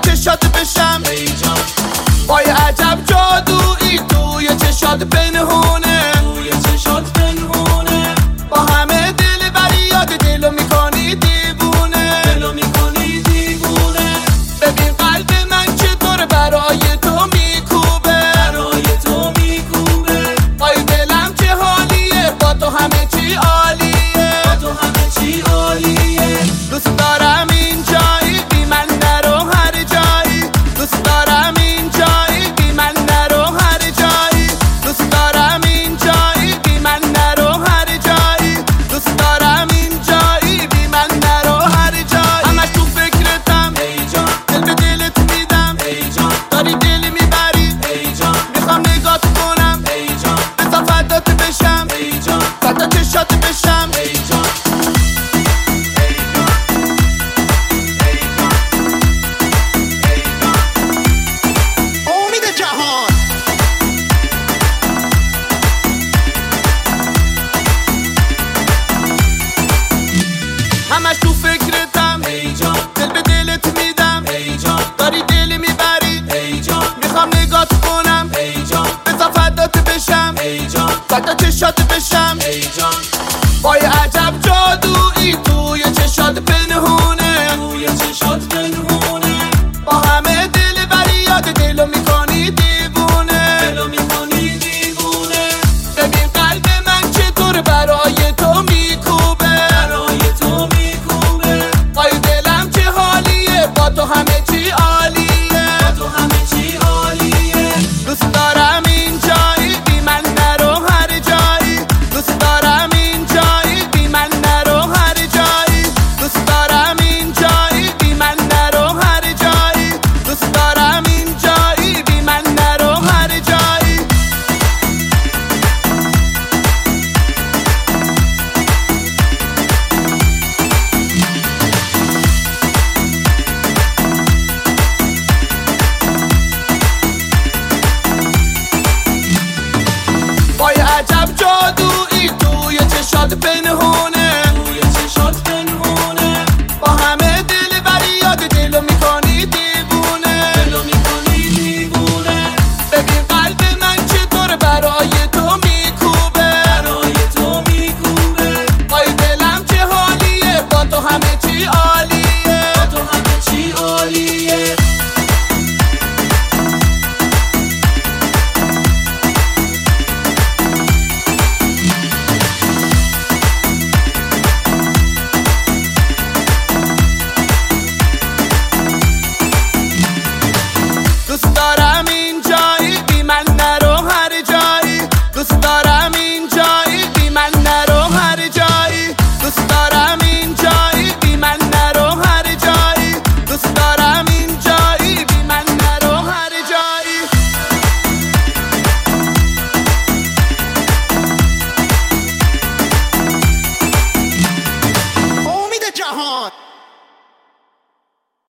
چشات بشم ای جان. با یه عجب جادویی توی چشات پنهونه، توی چشات پنهونه. با همه دل بری یاد دلو میکنی دیوونه، دلو میکنی دیوونه. ببین قلب من چطور برای تو میکوبه، برای تو میکوبه. آی دلم چه حالیه، با تو همه چی عالیه، با تو همه چی عالیه. دوست دارم این جایی بی من نرو هر جایی، دوست دارم این جایی بی من نرو هر جایی، دوست دارم این جایی بی من نرو هر جایی، دوست دارم این جایی بی من نرو هر جایی. همش تو فکرتم ای جان، دل به دلت میدم ای جان. داری دل میبری ای جان، میخوام نگات کنم ای جان. بذار فدات بشم ای جان، فدا چشات بشم ای جان. همش تو فکرتم ای جان، دل به دلت میدم ای جان. داری دل میبری ای جان، میخوام نگات کنم ای جان. بذار فدات بشم ای جان، فدا چشات بشم ای جان. با یه